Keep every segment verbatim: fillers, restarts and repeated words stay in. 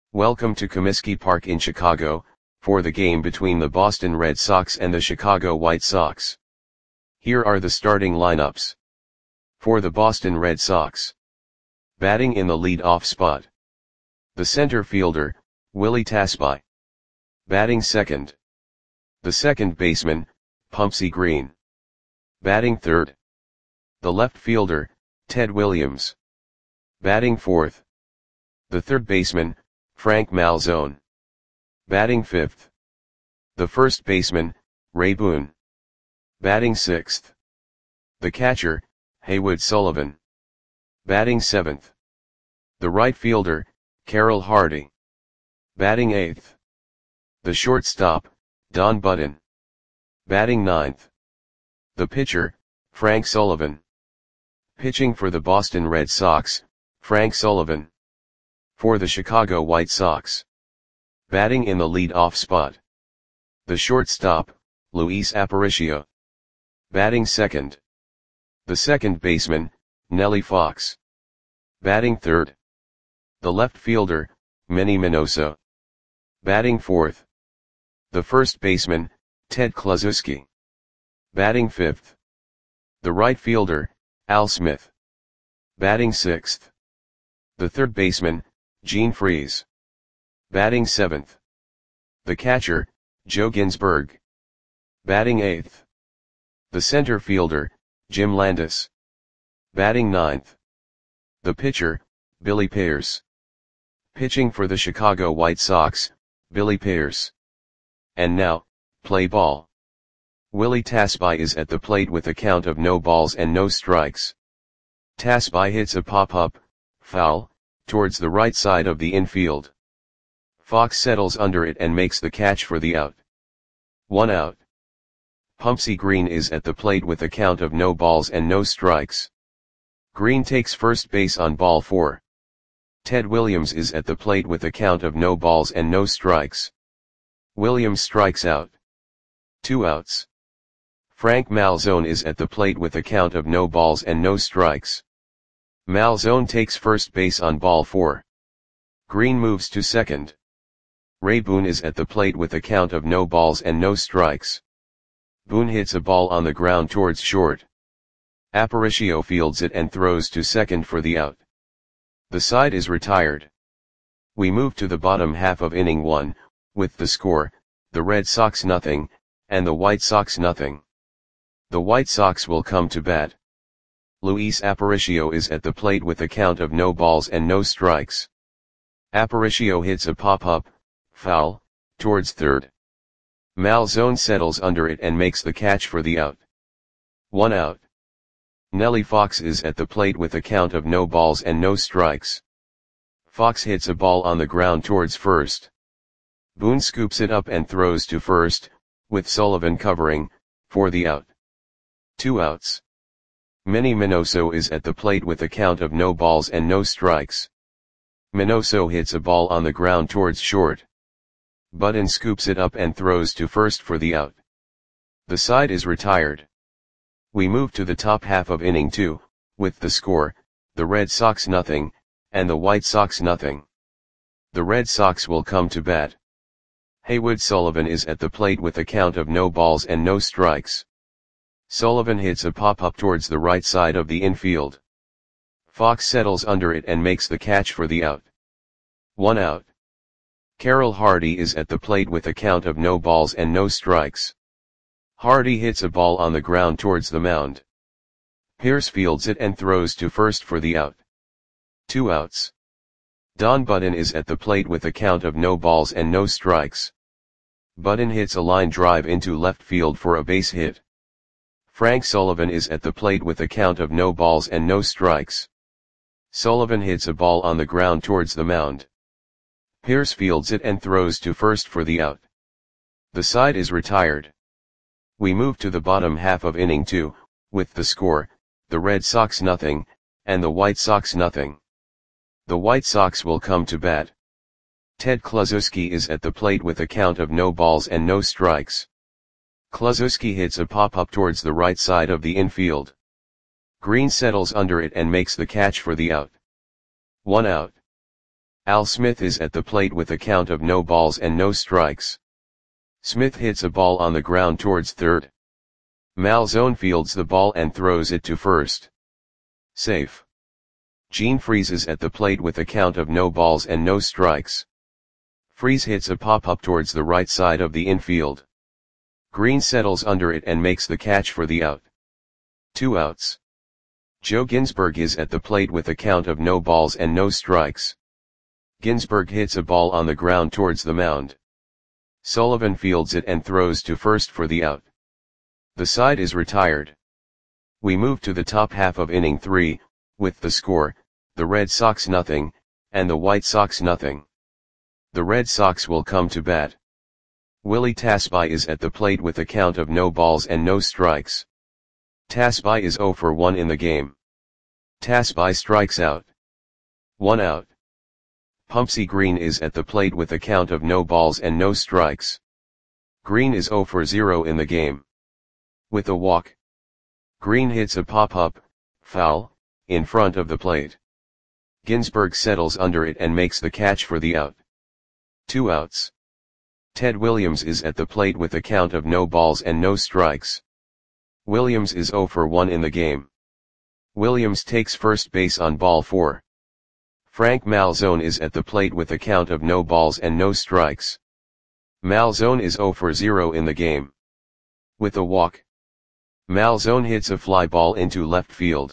Welcome to Comiskey Park in Chicago, for the game between the Boston Red Sox and the Chicago White Sox. Here are the starting lineups. For the Boston Red Sox. Batting in the lead-off spot. The center fielder, Willie Tasby. Batting second. The second baseman, Pumpsie Green. Batting third. The left fielder, Ted Williams. Batting fourth. The third baseman, Frank Malzone. Batting fifth. The first baseman, Ray Boone. Batting sixth. The catcher, Haywood Sullivan. Batting seventh. The right fielder, Carroll Hardy. Batting eighth. The shortstop, Don Button. Batting ninth. The pitcher, Frank Sullivan. Pitching for the Boston Red Sox, Frank Sullivan. For the Chicago White Sox. Batting in the lead-off spot. The shortstop, Luis Aparicio. Batting second. The second baseman, Nellie Fox. Batting third. The left fielder, Manny Minoso. Batting fourth. The first baseman, Ted Kluszewski. Batting fifth. The right fielder, Al Smith. Batting sixth. The third baseman, Gene Freese. Batting seventh. The catcher, Joe Ginsberg. Batting eighth. The center fielder, Jim Landis. Batting ninth. The pitcher, Billy Pierce. Pitching for the Chicago White Sox, Billy Pierce. And now, play ball. Willie Tasby is at the plate with a count of no balls and no strikes. Tasby hits a pop-up, foul, towards the right side of the infield. Fox settles under it and makes the catch for the out. One out. Pumpsie Green is at the plate with a count of no balls and no strikes. Green takes first base on ball four. Ted Williams is at the plate with a count of no balls and no strikes. Williams strikes out. Two outs. Frank Malzone is at the plate with a count of no balls and no strikes. Malzone takes first base on ball four. Green moves to second. Ray Boone is at the plate with a count of no balls and no strikes. Boone hits a ball on the ground towards short. Aparicio fields it and throws to second for the out. The side is retired. We move to the bottom half of inning one, with the score, the Red Sox nothing, and the White Sox nothing. The White Sox will come to bat. Luis Aparicio is at the plate with a count of no balls and no strikes. Aparicio hits a pop-up, foul, towards third. Malzone settles under it and makes the catch for the out. One out. Nellie Fox is at the plate with a count of no balls and no strikes. Fox hits a ball on the ground towards first. Boone scoops it up and throws to first, with Sullivan covering, for the out. Two outs. Manny Minoso is at the plate with a count of no balls and no strikes. Minoso hits a ball on the ground towards short. Button scoops it up and throws to first for the out. The side is retired. We move to the top half of inning two, with the score, the Red Sox nothing, and the White Sox nothing. The Red Sox will come to bat. Haywood Sullivan is at the plate with a count of no balls and no strikes. Sullivan hits a pop-up towards the right side of the infield. Fox settles under it and makes the catch for the out. One out. Carroll Hardy is at the plate with a count of no balls and no strikes. Hardy hits a ball on the ground towards the mound. Pierce fields it and throws to first for the out. Two outs. Don Button is at the plate with a count of no balls and no strikes. Button hits a line drive into left field for a base hit. Frank Sullivan is at the plate with a count of no balls and no strikes. Sullivan hits a ball on the ground towards the mound. Pierce fields it and throws to first for the out. The side is retired. We move to the bottom half of inning two, with the score, the Red Sox nothing, and the White Sox nothing. The White Sox will come to bat. Ted Kluszewski is at the plate with a count of no balls and no strikes. Kluszewski hits a pop-up towards the right side of the infield. Green settles under it and makes the catch for the out. One out. Al Smith is at the plate with a count of no balls and no strikes. Smith hits a ball on the ground towards third. Malzone fields the ball and throws it to first. Safe. Gene freezes at the plate with a count of no balls and no strikes. Freeze hits a pop-up towards the right side of the infield. Green settles under it and makes the catch for the out. Two outs. Joe Ginsberg is at the plate with a count of no balls and no strikes. Ginsberg hits a ball on the ground towards the mound. Sullivan fields it and throws to first for the out. The side is retired. We move to the top half of inning three, with the score, the Red Sox nothing, and the White Sox nothing. The Red Sox will come to bat. Willie Tasby is at the plate with a count of no balls and no strikes. Tasby is oh for one in the game. Tasby strikes out. One out. Pumpsy Green is at the plate with a count of no balls and no strikes. Green is oh for zero in the game. With a walk. Green hits a pop-up, foul, in front of the plate. Ginsberg settles under it and makes the catch for the out. Two outs. Ted Williams is at the plate with a count of no balls and no strikes. Williams is oh for one in the game. Williams takes first base on ball four. Frank Malzone is at the plate with a count of no balls and no strikes. Malzone is oh for zero in the game. With a walk. Malzone hits a fly ball into left field.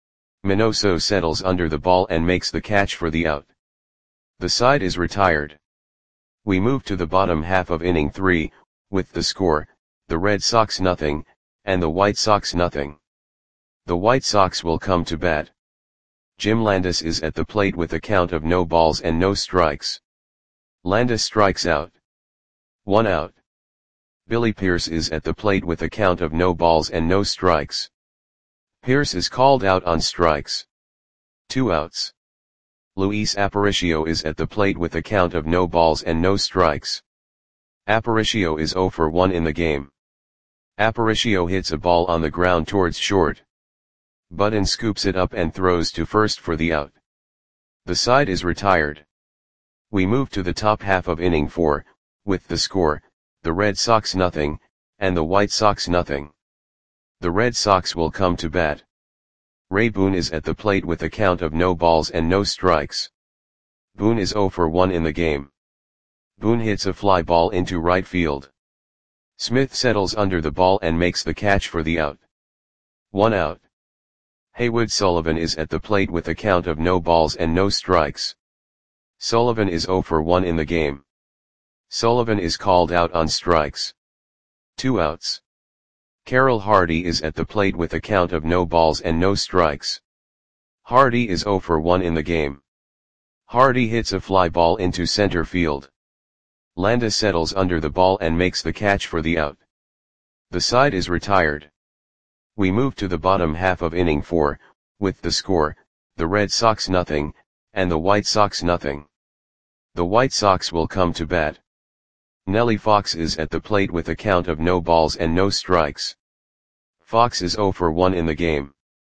Minoso settles under the ball and makes the catch for the out. The side is retired. We move to the bottom half of inning three, with the score, the Red Sox nothing, and the White Sox nothing. The White Sox will come to bat. Jim Landis is at the plate with a count of no balls and no strikes. Landis strikes out. One out. Billy Pierce is at the plate with a count of no balls and no strikes. Pierce is called out on strikes. Two outs. Luis Aparicio is at the plate with a count of no balls and no strikes. Aparicio is oh for one in the game. Aparicio hits a ball on the ground towards short. Button scoops it up and throws to first for the out. The side is retired. We move to the top half of inning four, with the score, the Red Sox nothing, and the White Sox nothing. The Red Sox will come to bat. Ray Boone is at the plate with a count of no balls and no strikes. Boone is oh for one in the game. Boone hits a fly ball into right field. Smith settles under the ball and makes the catch for the out. One out. Haywood Sullivan is at the plate with a count of no balls and no strikes. Sullivan is oh for one in the game. Sullivan is called out on strikes. Two outs. Carroll Hardy is at the plate with a count of no balls and no strikes. Hardy is oh for one in the game. Hardy hits a fly ball into center field. Landis settles under the ball and makes the catch for the out. The side is retired. We move to the bottom half of inning four, with the score, the Red Sox nothing, and the White Sox nothing. The White Sox will come to bat. Nellie Fox is at the plate with a count of no balls and no strikes. Fox is oh for one in the game.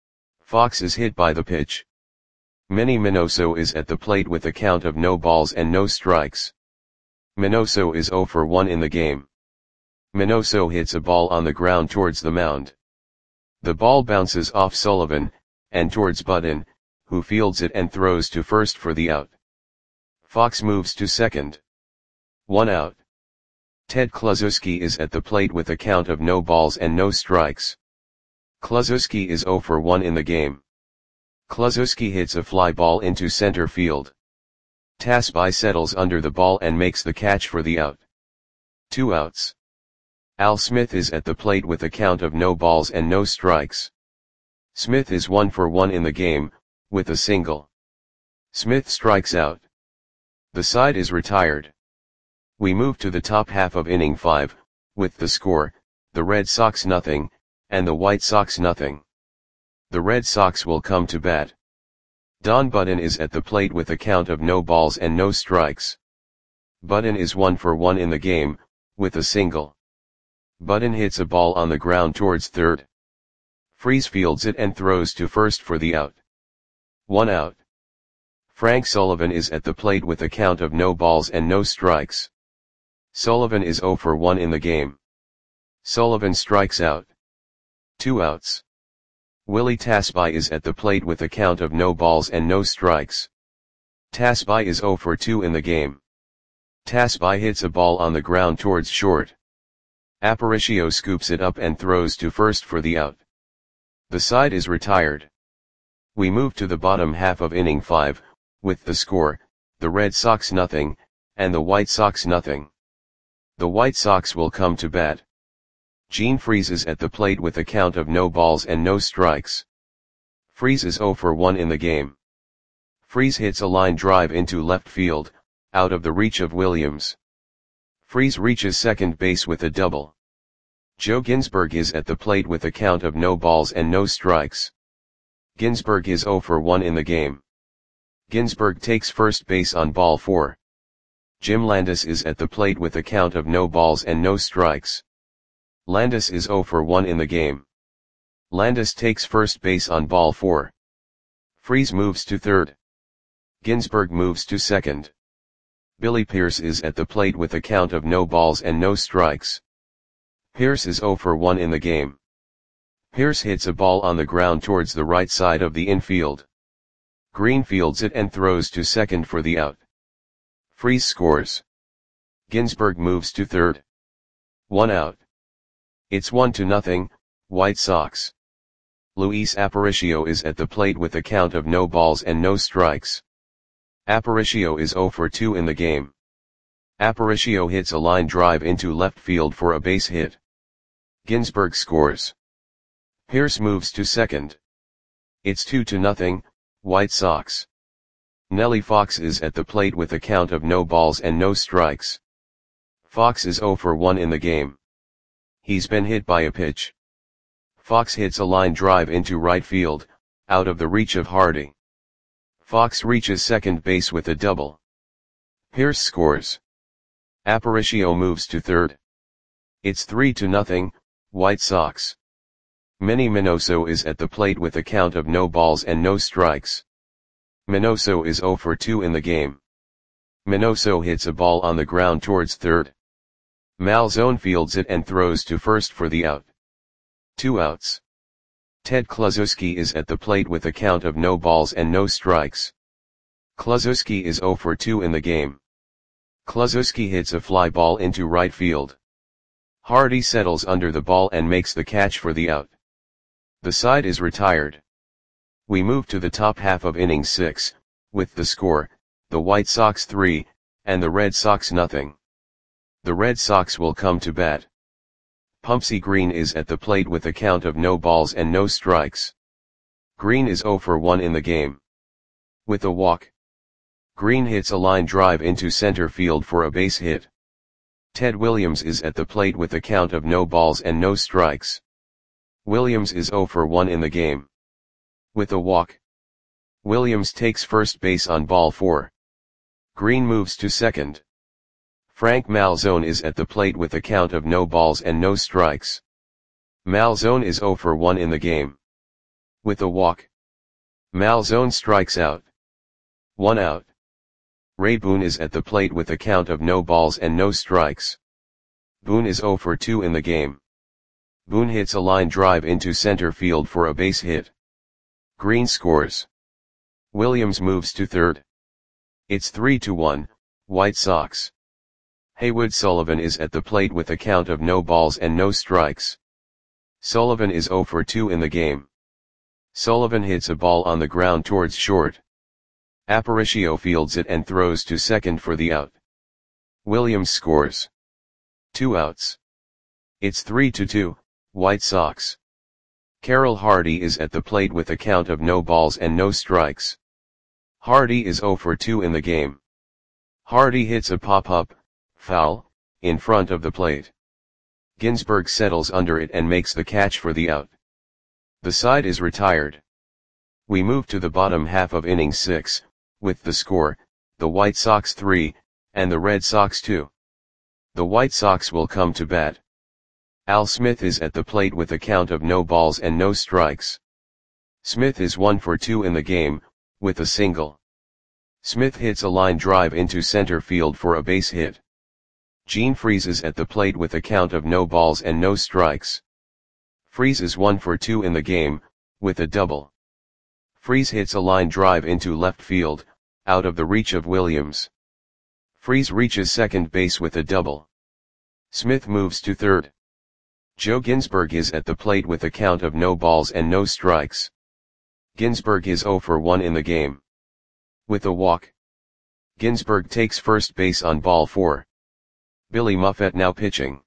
Fox is hit by the pitch. Manny Minoso is at the plate with a count of no balls and no strikes. Minoso is oh for one in the game. Minoso hits a ball on the ground towards the mound. The ball bounces off Sullivan, and towards Button, who fields it and throws to first for the out. Fox moves to second. One out. Ted Kluszewski is at the plate with a count of no balls and no strikes. Kluszewski is oh for one in the game. Kluszewski hits a fly ball into center field. Tasby settles under the ball and makes the catch for the out. Two outs. Al Smith is at the plate with a count of no balls and no strikes. Smith is one for one in the game, with a single. Smith strikes out. The side is retired. We move to the top half of inning five, with the score, the Red Sox nothing, and the White Sox nothing. The Red Sox will come to bat. Don Button is at the plate with a count of no balls and no strikes. Button is one for one in the game, with a single. Button hits a ball on the ground towards third. Freeze fields it and throws to first for the out. One out. Frank Sullivan is at the plate with a count of no balls and no strikes. Sullivan is zero for one in the game. Sullivan strikes out. Two outs. Willie Tasby is at the plate with a count of no balls and no strikes. Tasby is zero for two in the game. Tasby hits a ball on the ground towards short. Aparicio scoops it up and throws to first for the out. The side is retired. We move to the bottom half of inning five, with the score, the Red Sox nothing, and the White Sox nothing. The White Sox will come to bat. Gene Freese is at the plate with a count of no balls and no strikes. Freese is zero for one in the game. Freese hits a line drive into left field, out of the reach of Williams. Freese reaches second base with a double. Joe Ginsberg is at the plate with a count of no balls and no strikes. Ginsberg is zero for one in the game. Ginsberg takes first base on ball four. Jim Landis is at the plate with a count of no balls and no strikes. Landis is zero for one in the game. Landis takes first base on ball four. Freese moves to third. Ginsberg moves to second. Billy Pierce is at the plate with a count of no balls and no strikes. Pierce is zero for one in the game. Pierce hits a ball on the ground towards the right side of the infield. Green fields it and throws to second for the out. Freese scores. Ginsberg moves to third. One out. It's one to nothing, White Sox. Luis Aparicio is at the plate with a count of no balls and no strikes. Aparicio is zero for two in the game. Aparicio hits a line drive into left field for a base hit. Ginsberg scores. Pierce moves to second. It's two to nothing, White Sox. Nellie Fox is at the plate with a count of no balls and no strikes. Fox is zero for one in the game. He's been hit by a pitch. Fox hits a line drive into right field, out of the reach of Hardy. Fox reaches second base with a double. Pierce scores. Aparicio moves to third. It's three to nothing, White Sox. Manny Minoso is at the plate with a count of no balls and no strikes. Minoso is zero for two in the game. Minoso hits a ball on the ground towards third. Malzone fields it and throws to first for the out. Two outs. Ted Kluszewski is at the plate with a count of no balls and no strikes. Kluszewski is zero for two in the game. Kluszewski hits a fly ball into right field. Hardy settles under the ball and makes the catch for the out. The side is retired. We move to the top half of inning six, with the score, the White Sox three, and the Red Sox nothing. The Red Sox will come to bat. Pumpsy Green is at the plate with a count of no balls and no strikes. Green is zero for one in the game. With a walk. Green hits a line drive into center field for a base hit. Ted Williams is at the plate with a count of no balls and no strikes. Williams is zero for one in the game. With a walk. Williams takes first base on ball four. Green moves to second. Frank Malzone is at the plate with a count of no balls and no strikes. Malzone is zero for one in the game. With a walk. Malzone strikes out. One out. Ray Boone is at the plate with a count of no balls and no strikes. Boone is zero for two in the game. Boone hits a line drive into center field for a base hit. Green scores. Williams moves to third. It's three to one, White Sox. Haywood Sullivan is at the plate with a count of no balls and no strikes. Sullivan is zero for two in the game. Sullivan hits a ball on the ground towards short. Aparicio fields it and throws to second for the out. Williams scores. Two outs. It's three to two, White Sox. Carroll Hardy is at the plate with a count of no balls and no strikes. Hardy is zero for two in the game. Hardy hits a pop-up, foul, in front of the plate. Ginsberg settles under it and makes the catch for the out. The side is retired. We move to the bottom half of inning six, with the score, the White Sox three, and the Red Sox two. The White Sox will come to bat. Al Smith is at the plate with a count of no balls and no strikes. Smith is one for two in the game, with a single. Smith hits a line drive into center field for a base hit. Gene freezes at the plate with a count of no balls and no strikes. Freeze is one for two in the game, with a double. Freeze hits a line drive into left field, out of the reach of Williams. Freeze reaches second base with a double. Smith moves to third. Joe Ginsberg is at the plate with a count of no balls and no strikes. Ginsberg is zero for one in the game. With a walk. Ginsberg takes first base on ball four. Billy Muffet now pitching.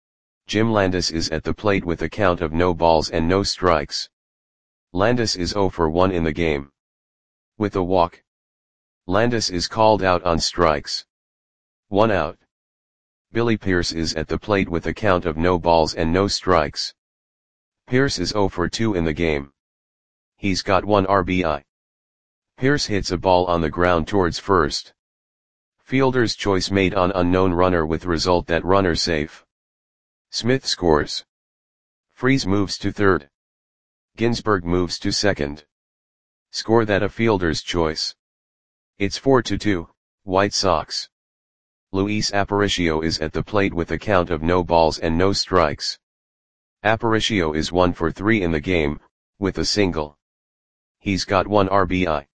Jim Landis is at the plate with a count of no balls and no strikes. Landis is zero for one in the game. With a walk. Landis is called out on strikes. One out. Billy Pierce is at the plate with a count of no balls and no strikes. Pierce is zero for two in the game. He's got one R B I. Pierce hits a ball on the ground towards first. Fielder's choice made on unknown runner with result that runner safe. Smith scores. Freeze moves to third. Ginsberg moves to second. Score that a fielder's choice. It's four to two, White Sox. Luis Aparicio is at the plate with a count of no balls and no strikes. Aparicio is one for three in the game, with a single. He's got one R B I.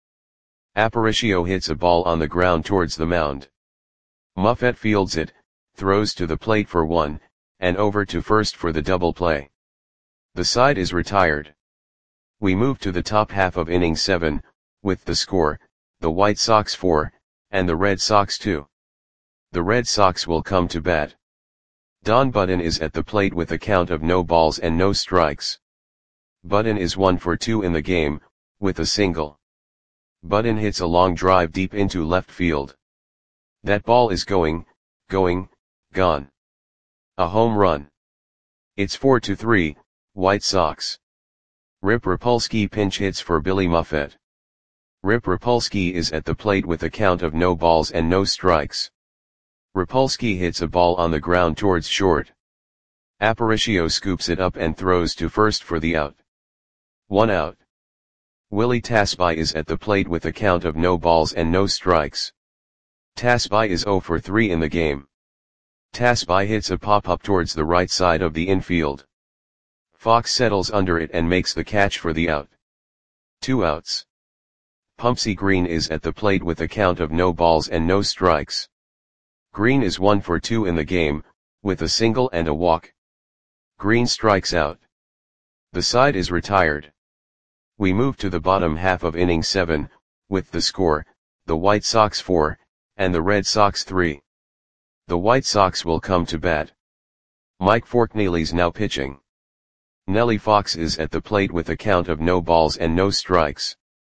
Aparicio hits a ball on the ground towards the mound. Muffet fields it, throws to the plate for one, and over to first for the double play. The side is retired. We move to the top half of inning seven, with the score, the White Sox four, and the Red Sox two. The Red Sox will come to bat. Don Budden is at the plate with a count of no balls and no strikes. Budden is one for two in the game, with a single. Budden hits a long drive deep into left field. That ball is going, going, gone. A home run. It's four to three, White Sox. Rip Rapolsky pinch hits for Billy Muffet. Rip Rapolsky is at the plate with a count of no balls and no strikes. Rapolsky hits a ball on the ground towards short. Aparicio scoops it up and throws to first for the out. One out. Willie Tasby is at the plate with a count of no balls and no strikes. Tasby is zero for three in the game. Tasby hits a pop-up towards the right side of the infield. Fox settles under it and makes the catch for the out. Two outs. Pumpsy Green is at the plate with a count of no balls and no strikes. Green is one for two in the game, with a single and a walk. Green strikes out. The side is retired. We move to the bottom half of inning seven, with the score, the White Sox four, and the Red Sox three. The White Sox will come to bat. Mike Forkneely's now pitching. Nellie Fox is at the plate with a count of no balls and no strikes.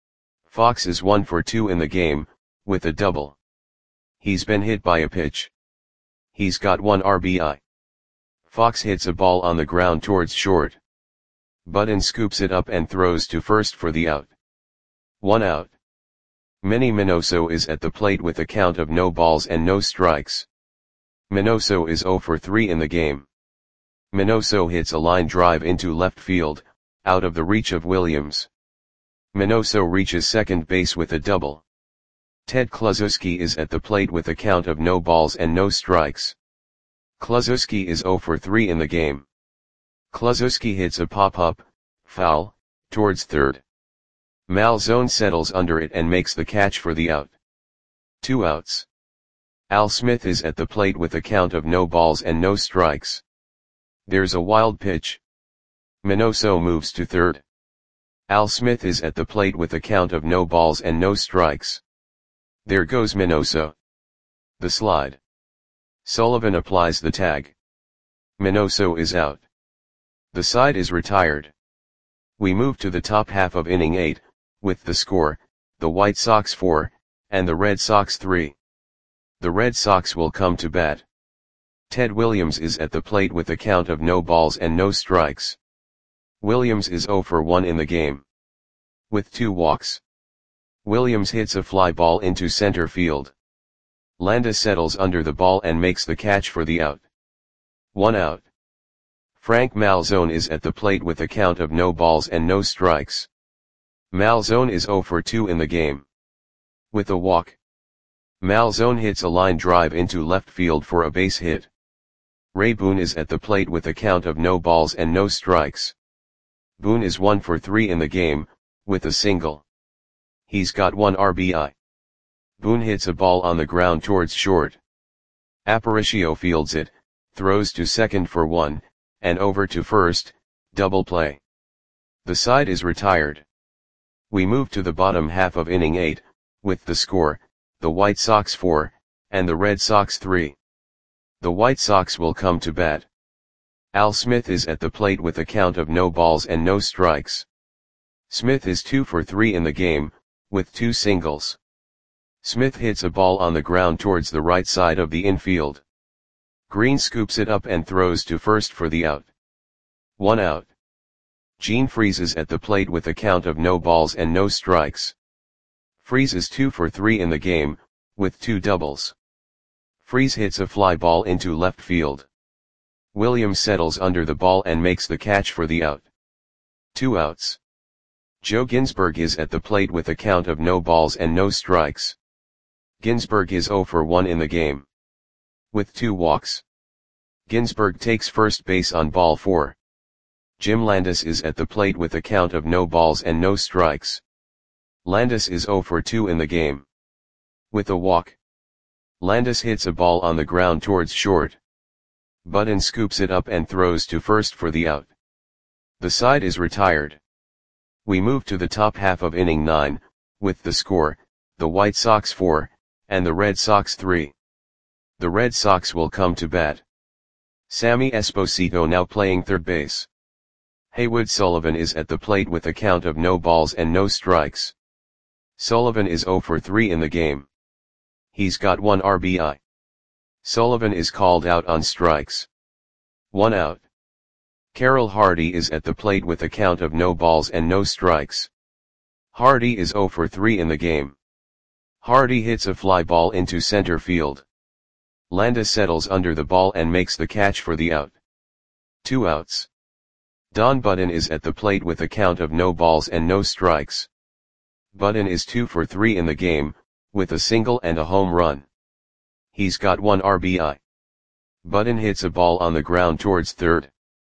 Fox is one for two in the game, with a double. He's been hit by a pitch. He's got one R B I. Fox hits a ball on the ground towards short. Budden scoops it up and throws to first for the out. One out. Manny Minoso is at the plate with a count of no balls and no strikes. Minoso is zero for three in the game. Minoso hits a line drive into left field, out of the reach of Williams. Minoso reaches second base with a double. Ted Kluszewski is at the plate with a count of no balls and no strikes. Kluszewski is zero for three in the game. Kluszewski hits a pop-up, foul, towards third. Malzone settles under it and makes the catch for the out. Two outs. Al Smith is at the plate with a count of no balls and no strikes. There's a wild pitch. Minoso moves to third. Al Smith is at the plate with a count of no balls and no strikes. There goes Minoso. The slide. Sullivan applies the tag. Minoso is out. The side is retired. We move to the top half of inning eight, with the score, the White Sox four, and the Red Sox three. The Red Sox will come to bat. Ted Williams is at the plate with a count of no balls and no strikes. Williams is zero for one in the game. With two walks. Williams hits a fly ball into center field. Landis settles under the ball and makes the catch for the out. One out. Frank Malzone is at the plate with a count of no balls and no strikes. Malzone is zero for two in the game. With a walk, Malzone hits a line drive into left field for a base hit. Ray Boone is at the plate with a count of no balls and no strikes. Boone is one for three in the game, with a single. He's got one R B I. Boone hits a ball on the ground towards short. Aparicio fields it, throws to second for one, and over to first, double play. The side is retired. We move to the bottom half of inning eight, with the score, the White Sox four, and the Red Sox three. The White Sox will come to bat. Al Smith is at the plate with a count of no balls and no strikes. Smith is two for three in the game, with two singles. Smith hits a ball on the ground towards the right side of the infield. Green scoops it up and throws to first for the out. One out. Gene Freese is at the plate with a count of no balls and no strikes. Freese is two for three in the game, with two doubles. Freese hits a fly ball into left field. Williams settles under the ball and makes the catch for the out. Two outs. Joe Ginsberg is at the plate with a count of no balls and no strikes. Ginsberg is zero for one in the game. With two walks. Ginsberg takes first base on ball four. Jim Landis is at the plate with a count of no balls and no strikes. Landis is zero for two in the game. With a walk. Landis hits a ball on the ground towards short. Button scoops it up and throws to first for the out. The side is retired. We move to the top half of inning nine, with the score, the White Sox four, and the Red Sox three. The Red Sox will come to bat. Sammy Esposito now playing third base. Haywood Sullivan is at the plate with a count of no balls and no strikes. Sullivan is zero for three in the game. He's got one R B I. Sullivan is called out on strikes. One out. Carroll Hardy is at the plate with a count of no balls and no strikes. Hardy is zero for three in the game. Hardy hits a fly ball into center field. Landis settles under the ball and makes the catch for the out. Two outs. Don Button is at the plate with a count of no balls and no strikes. Button is two for three in the game, with a single and a home run. He's got one R B I. Button hits a ball on the ground towards third.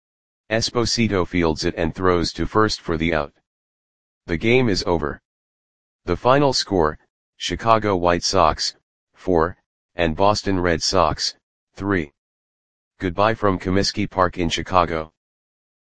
Esposito fields it and throws to first for the out. The game is over. The final score, Chicago White Sox, four, and Boston Red Sox, three. Goodbye from Comiskey Park in Chicago.